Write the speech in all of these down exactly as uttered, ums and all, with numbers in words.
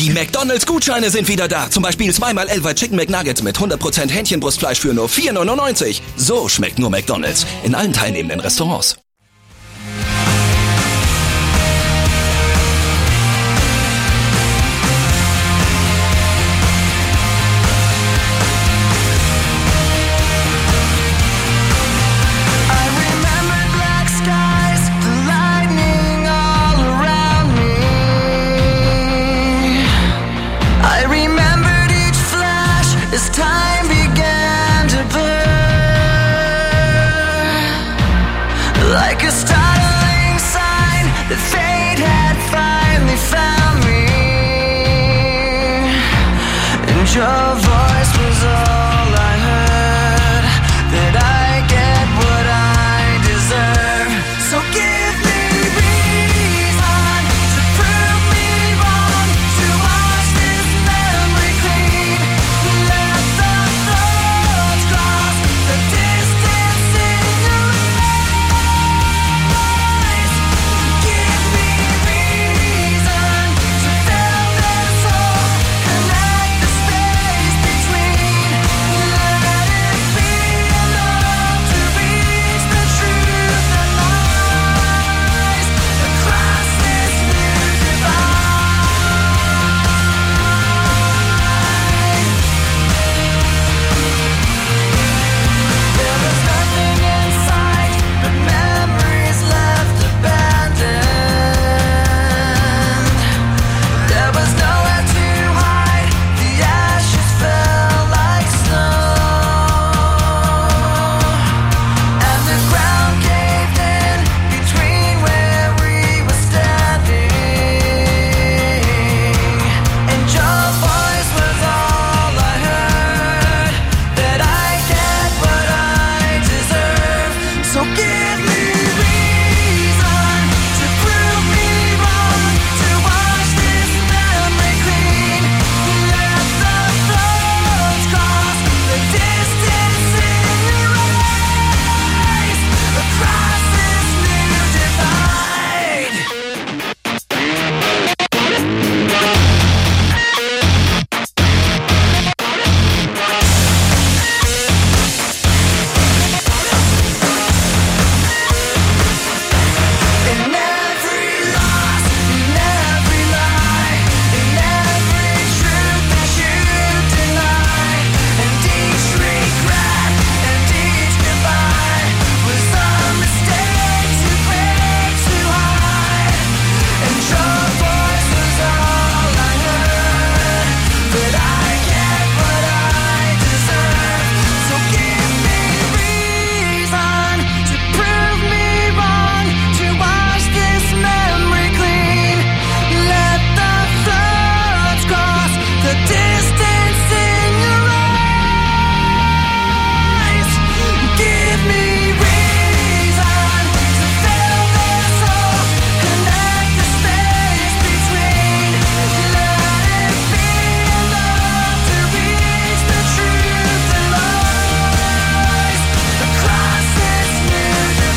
Die McDonalds-Gutscheine sind wieder da. Zum Beispiel zweimal Elfer Chicken McNuggets mit hundert Prozent Hähnchenbrustfleisch für nur vier neunundneunzig. So schmeckt nur McDonalds. In allen teilnehmenden Restaurants. Your voice was all I heard, that I get what I deserve. So give me reason to prove me wrong, to wash this memory clean. Let the thoughts cross the distance in your eyes. Give me reason to fill this hole, connect the space between. Let it be enough to reach the truth that lies across this new divide. There was nothing in sight but memories left abandoned. There was nowhere to hide, the ashes fell like snow, and the ground caved in between where we were standing. And your voice was all I heard, that I get what I deserve. So give me reason to prove me wrong, to wash this memory clean. Let the thoughts cross the distance in your eyes across this new divide. In every loss, in every lie, in every truth that you deny, and each regret and each goodbye was a mistake too great to hide. And your voice was all I heard, that I get what I deserve. So give me reason to prove me wrong, to wash this memory clean. Let the thoughts cross the distance in your eyes. Give me reason to fill this hole, connect the space between. Let it be enough to reach the truth that lies across this new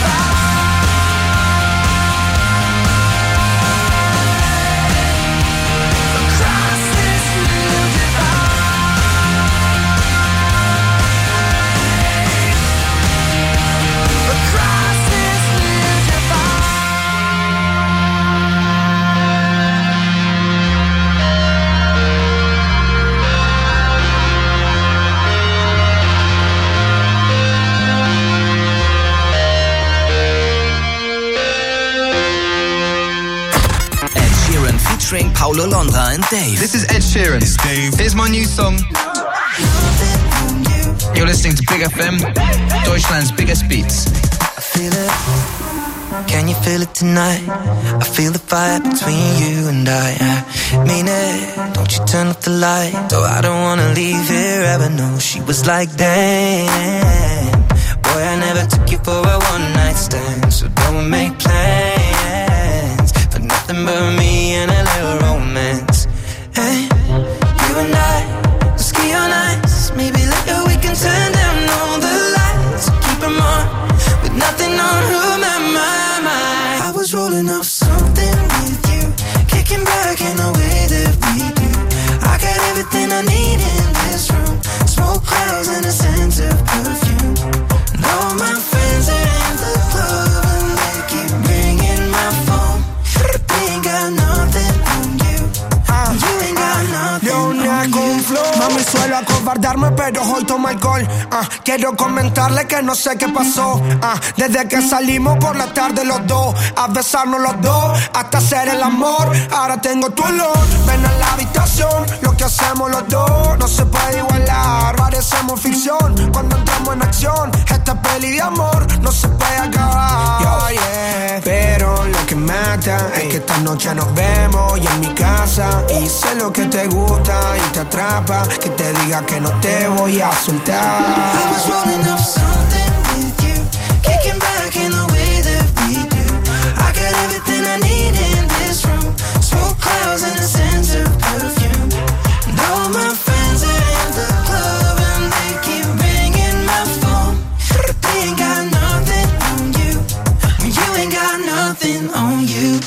divide. Across this new divide. Across this new Ed Sheeran featuring Paulo Londra and Dave. This is Ed Sheeran. It's Dave. Here's my new song. You're listening to Big F M, Deutschland's biggest beats. I feel it. Can you feel it tonight? I feel the fire between you and I. I mean it. Don't you turn off the light. Oh, I don't wanna leave here ever. No, she was like, damn. Boy, I never took you for a one night stand. So don't make plans for nothing but me and a little romance. Hey, you and I will ski on ice. Maybe later we can turn down all the lights. Keep 'em on with nothing on who my mind. I was rolling off something with you, kicking back in the way that we do. suelo acobardarme, pero hoy tomo alcohol. Ah, quiero comentarle que no sé qué pasó. Ah, desde que salimos por la tarde los dos, a besarnos los dos, hasta hacer el amor. Ahora tengo tu olor, ven a la habitación. Lo que hacemos los dos no se puede igualar. Parecemos ficción cuando entramos en acción. Esta peli de amor no se puede acabar. Yo, yeah. Pero lo que mata es que esta noche nos vemos y en mi casa. Y sé lo que te gusta y te atrapa, que te diga que no te voy a soltar. I was rolling up something with you, kicking back in the way that we do. I got everything I need in this room, smoke clouds and a sense of perfume. And all my friends are in the club and they keep ringing my phone, but they ain't got nothing on you. You ain't got nothing on you.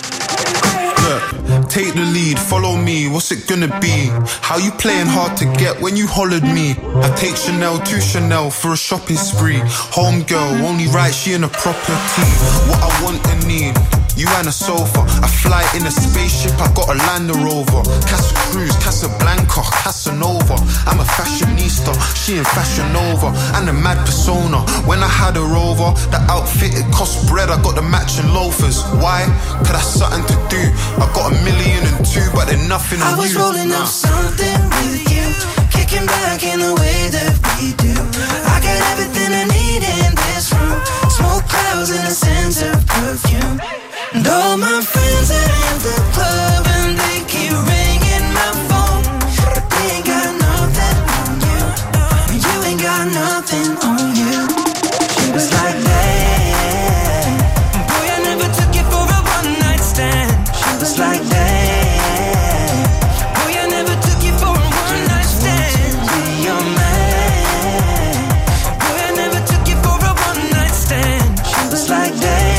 Look, take the lead, follow me, what's it gonna be? How you playing hard to get when you hollered me? I take Chanel to Chanel for a shopping spree. Homegirl, only right, she in a proper tee. What I want and need, you and a sofa. I fly in a spaceship, I got a Land Rover. Casa Cruz, Casablanca, Casanova. I'm a fashionista, she in Fashion Nova. And a mad persona, when I had her over, the outfit it cost bread, I got the matching loafers. Why? Cause that's something to do. I got a million and two, but they're nothing on you. I was rolling up something with you, kicking back in the way that we do. I got everything I need in this room, smoke clouds and a sense of perfume. And all my friends are in the club and they keep ringing my phone, but they ain't got nothing on you. You ain't got nothing on you. She was like that. Boy, I never took you for a one night stand. She was like that. Boy, I never took you for a one night stand. Be your man. Boy, I never took you for a one night stand. She was like that.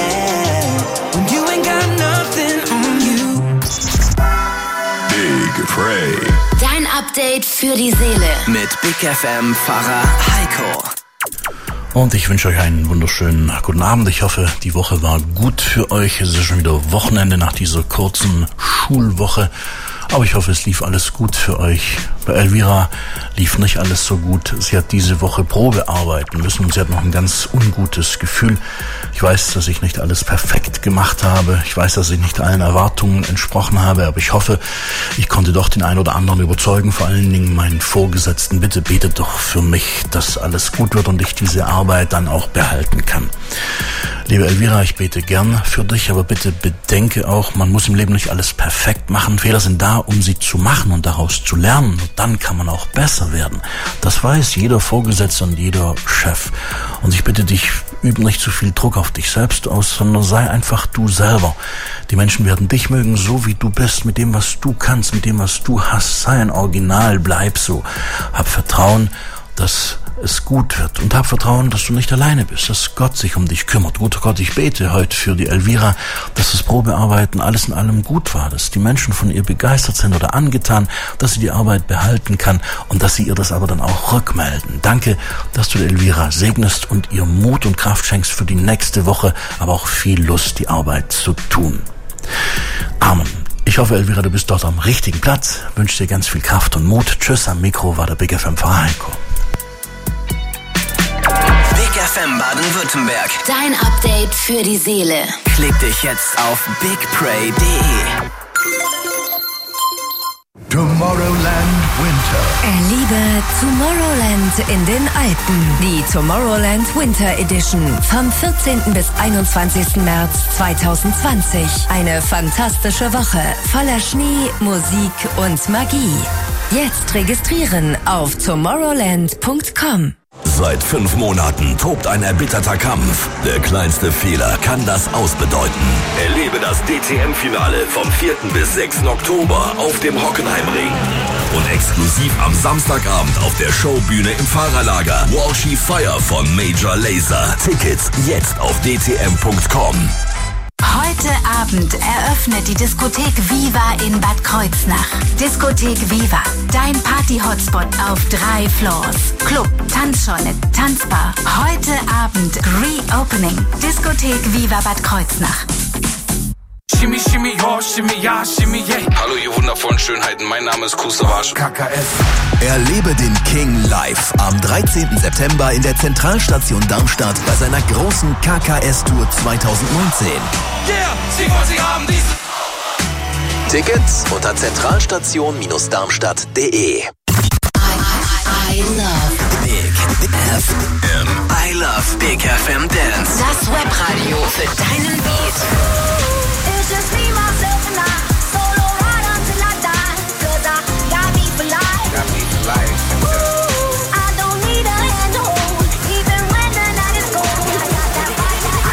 Dein Update für die Seele. Mit Big F M-Fahrer Heiko. Und ich wünsche euch einen wunderschönen guten Abend. Ich hoffe, die Woche war gut für euch. Es ist schon wieder Wochenende nach dieser kurzen Schulwoche. Aber ich hoffe, es lief alles gut für euch. Bei Elvira lief nicht alles so gut. Sie hat diese Woche Probe arbeiten müssen und sie hat noch ein ganz ungutes Gefühl. Ich weiß, dass ich nicht alles perfekt gemacht habe. Ich weiß, dass ich nicht allen Erwartungen entsprochen habe. Aber ich hoffe, ich konnte doch den einen oder anderen überzeugen. Vor allen Dingen meinen Vorgesetzten. Bitte betet doch für mich, dass alles gut wird und ich diese Arbeit dann auch behalten kann. Liebe Elvira, ich bete gern für dich, aber bitte bedenke auch, man muss im Leben nicht alles perfekt machen. Fehler sind da, um sie zu machen und daraus zu lernen. Und dann kann man auch besser werden. Das weiß jeder Vorgesetzte und jeder Chef. Und ich bitte dich, übe nicht zu viel Druck auf dich selbst aus, sondern sei einfach du selber. Die Menschen werden dich mögen, so wie du bist, mit dem, was du kannst, mit dem, was du hast. Sei ein Original, bleib so. Hab Vertrauen, dass es gut wird und hab Vertrauen, dass du nicht alleine bist, dass Gott sich um dich kümmert. Guter Gott, ich bete heute für die Elvira, dass das Probearbeiten alles in allem gut war, dass die Menschen von ihr begeistert sind oder angetan, dass sie die Arbeit behalten kann und dass sie ihr das aber dann auch rückmelden. Danke, dass du der Elvira segnest und ihr Mut und Kraft schenkst für die nächste Woche, aber auch viel Lust, die Arbeit zu tun. Amen. Ich hoffe, Elvira, du bist dort am richtigen Platz. Wünsche dir ganz viel Kraft und Mut. Tschüss, am Mikro war der Big F M-Fahrer Heiko. Big F M Baden-Württemberg. Dein Update für die Seele. Klick dich jetzt auf big pray punkt de. Tomorrowland Winter. Erlebe Tomorrowland in den Alpen. Die Tomorrowland Winter Edition vom vierzehnten bis einundzwanzigsten März zweitausendzwanzig. Eine fantastische Woche voller Schnee, Musik und Magie. Jetzt registrieren auf tomorrowland punkt com. Seit fünf Monaten tobt ein erbitterter Kampf. Der kleinste Fehler kann das ausbedeuten. Erlebe das D T M-Finale vom vierten bis sechsten Oktober auf dem Hockenheimring. Und exklusiv am Samstagabend auf der Showbühne im Fahrerlager Walshy Fire von Major Lazer. Tickets jetzt auf d t m punkt com. Heute Abend eröffnet die Diskothek Viva in Bad Kreuznach. Diskothek Viva, dein Party-Hotspot auf drei Floors. Club, Tanzscheune, Tanzbar. Heute Abend Reopening. Diskothek Viva Bad Kreuznach. Shimmy, shimmy, yo, shimmy, ja, shimmy, yeah. Hallo, ihr wundervollen Schönheiten. Mein Name ist Kusavage. K K S. Erlebe den King live am dreizehnten September in der Zentralstation Darmstadt bei seiner großen K K S-Tour zweitausendneunzehn. Yeah, sie wollen, sie haben diese... Tickets unter zentralstation Darmstadt punkt de. I love Big F M. I love Big F M Dance. das Webradio für deinen Beat. It's just me, myself and I. Solo ride until I die. 'Cause I got me for life. Got me for life. Ooh, I don't need a hand to hold. Even when the night is cold. I got that fire that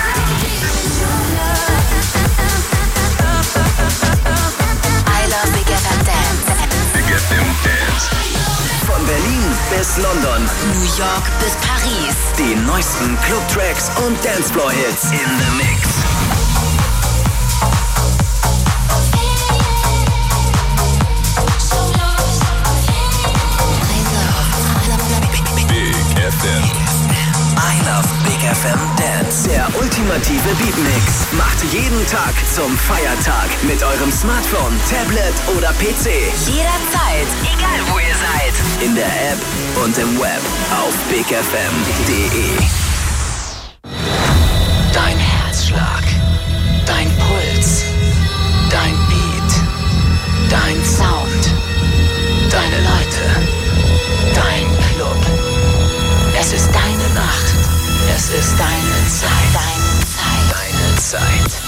I love Big F M Dance. Big F M Dance. Von Berlin bis London. New York bis Paris. Die neuesten Club-Tracks und Dancefloor-Hits in the Mix. Big F M. I love Big F M Dance. Der ultimative Beatmix macht jeden Tag zum Feiertag mit eurem Smartphone, Tablet oder P C. Jederzeit, egal wo ihr seid. In der App und im Web auf big f m punkt de. Dein Herzschlag, dein Puls, dein Beat, dein Sound, deine Leute, dein Club. Es ist deine Nacht, es ist deine Zeit, deine Zeit, deine Zeit.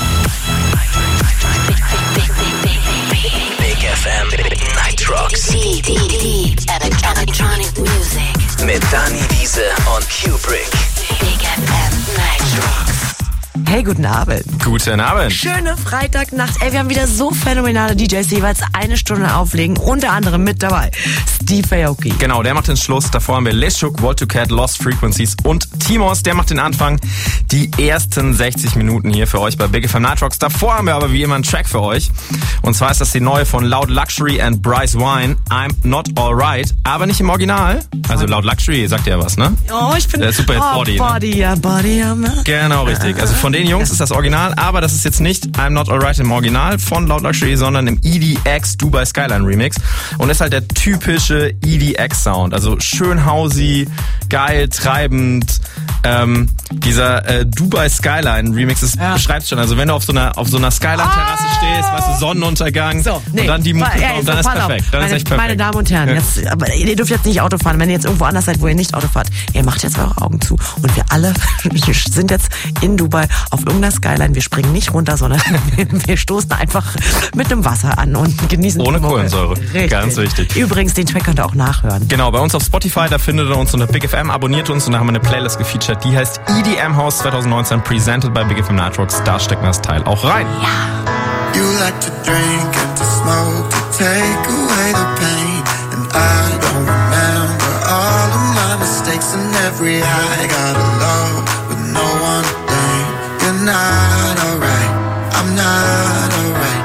Big F M Night Rocks. Deep, deep, deep electronic music. Mit Dani Wiese und Kubrick. Big F M Night Rocks. Hey, guten Abend. Guten Abend. Schöne Freitagnacht. Ey, wir haben wieder so phänomenale D Js, die jeweils eine Stunde auflegen. Unter anderem mit dabei Steve Aoki. Genau, der macht den Schluss. Davor haben wir Leshuk, Volt to Cat, Lost Frequencies und Timos, der macht den Anfang. Die ersten sechzig Minuten hier für euch bei Big F M Night Rocks. Davor haben wir aber wie immer einen Track für euch. Und zwar ist das die neue von Loud Luxury and Bryce Wine, I'm Not Alright, aber nicht im Original. Also Loud Luxury sagt ja was, ne? Oh, ich bin... Der Super Hit oh, Body. Body, Ne? ja, Body, ja. Genau, richtig. Also von den Jungs ist das Original, aber das ist jetzt nicht I'm Not Alright im Original von Loud Luxury, sondern im E D X Dubai Skyline Remix. Und ist halt der typische E D X-Sound. Also schön hausy, geil, treibend. Ähm, dieser äh, Dubai Skyline Remix, das ja. beschreibt schon. Also wenn du auf so einer auf so einer Skyline-Terrasse oh. stehst, weißt du, Sonnenuntergang so, nee. und dann die Mucke ja, kommt, dann ist perfekt. Dann meine, ist echt perfekt. Meine Damen und Herren, ja. jetzt, aber ihr dürft jetzt nicht Auto fahren. Wenn ihr jetzt irgendwo anders seid, wo ihr nicht Auto fahrt, ihr macht jetzt eure Augen zu. Und wir alle sind jetzt in Dubai auf irgendeiner Skyline. Wir springen nicht runter, sondern wir stoßen einfach mit einem Wasser an und genießen ohne Kohlensäure. Richtig. Ganz wichtig. Übrigens, den Track könnt ihr auch nachhören. Genau, bei uns auf Spotify, da findet ihr uns unter Big F M, abonniert uns und da haben wir eine Playlist gefeatured, die heißt E D M House zwanzig neunzehn, presented by Big F M Night Rocks. Da stecken wir das Teil auch rein. Ja. You like to drink and to smoke to take away the pain, and I don't remember all of my mistakes and every high. Got alone with no one to blame. You're not alright, I'm not alright.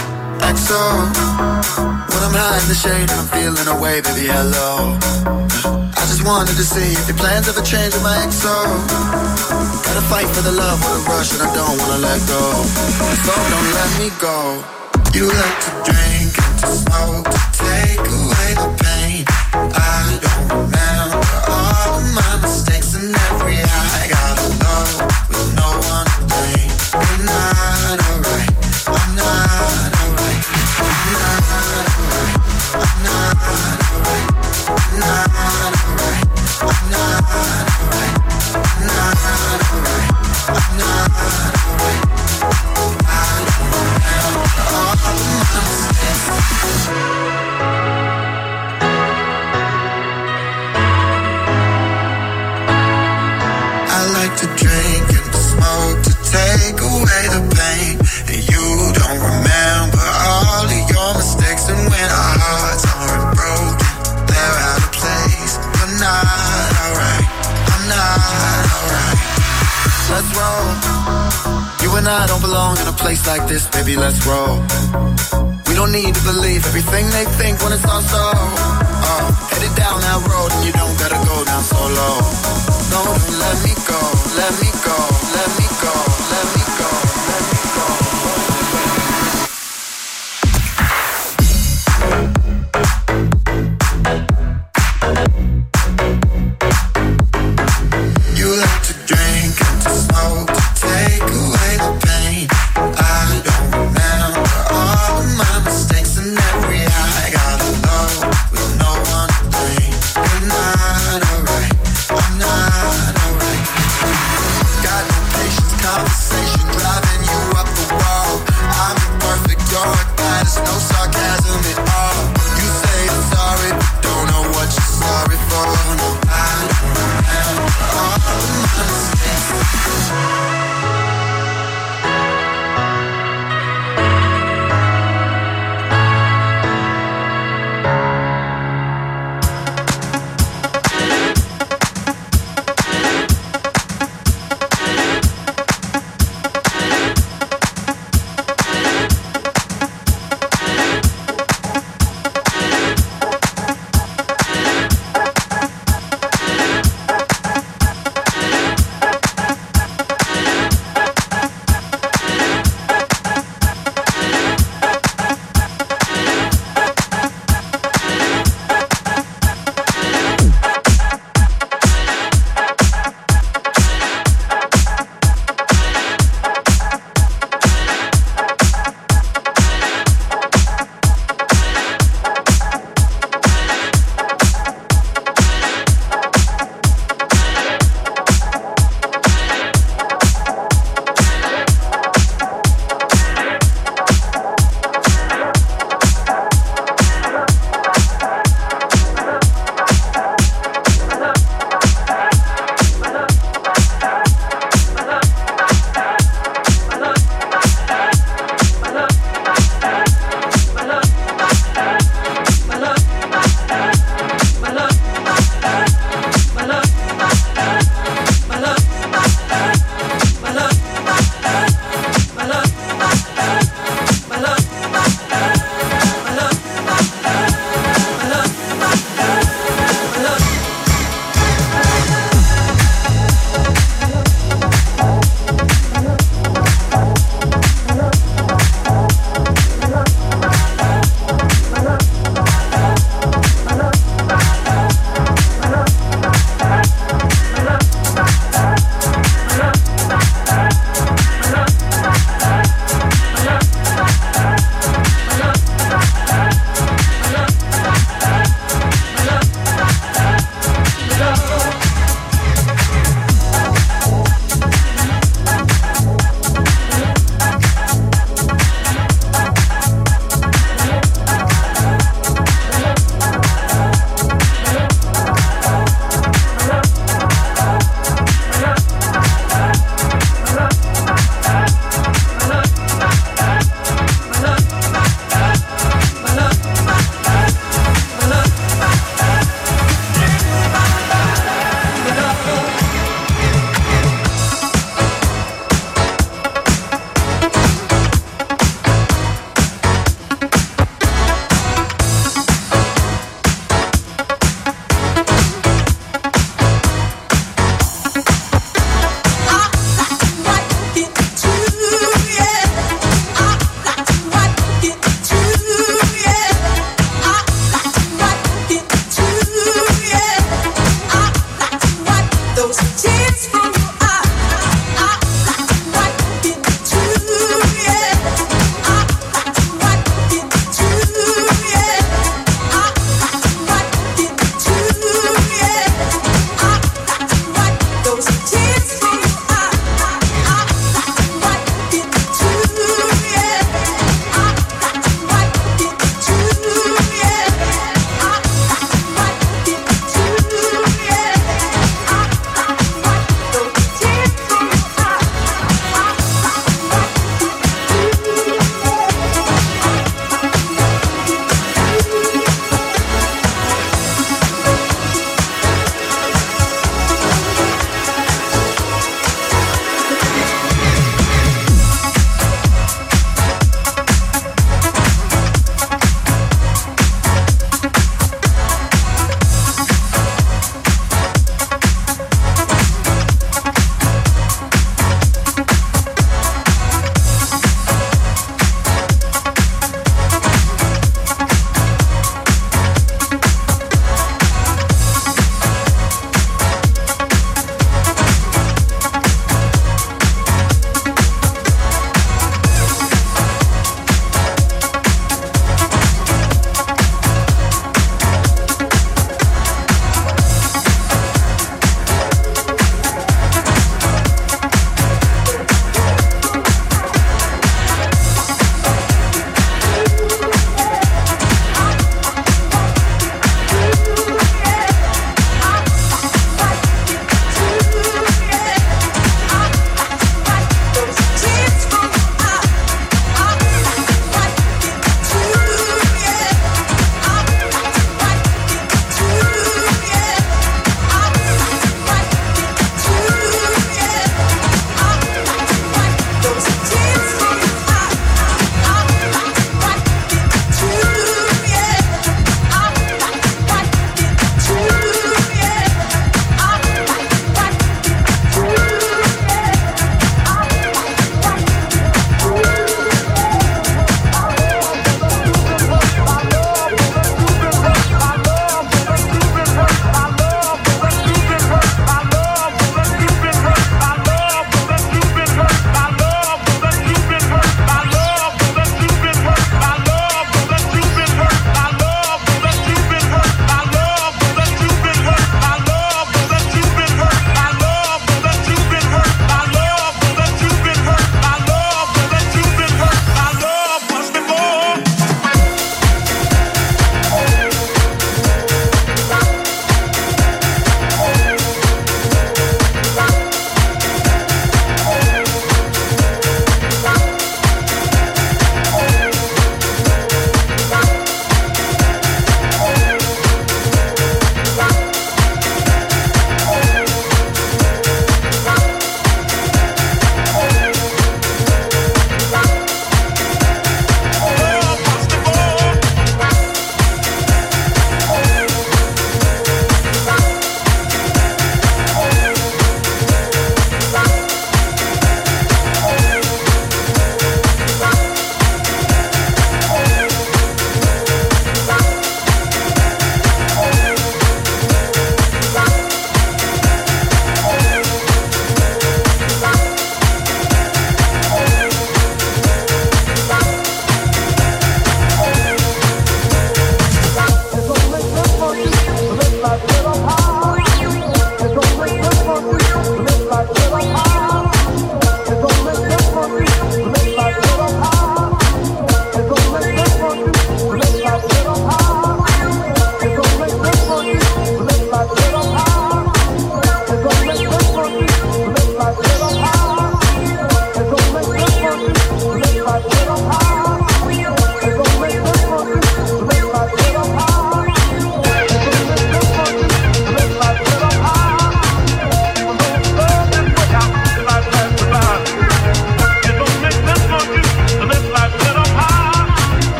X O, when I'm high in the shade and I'm feeling away, baby, hello. I just wanted to see if your plans ever change with my X O. Gotta fight for the love with a rush and I don't wanna let go. So don't let me go. You like to drink and to smoke to take away the pain. I don't remember all of my mistakes and every high. I got alone with no one to blame. You're not alright, I'm not alright. I'm not alright, I'm not alright. I'm not alright, I'm not alright. I'm not alright, I'm not alright. I don't remember all of my mistakes. I like to drink and to smoke to take away the pain, and you don't remember all of your mistakes. And when our hearts aren't broken, they're out of place. You're not alright, I'm not alright. Let's roll. You and I don't belong in a place like this, baby, let's roll. We don't need to believe everything they think when it's all so. Uh, headed down that road and you don't gotta go down so low. No, don't let me go, let me go.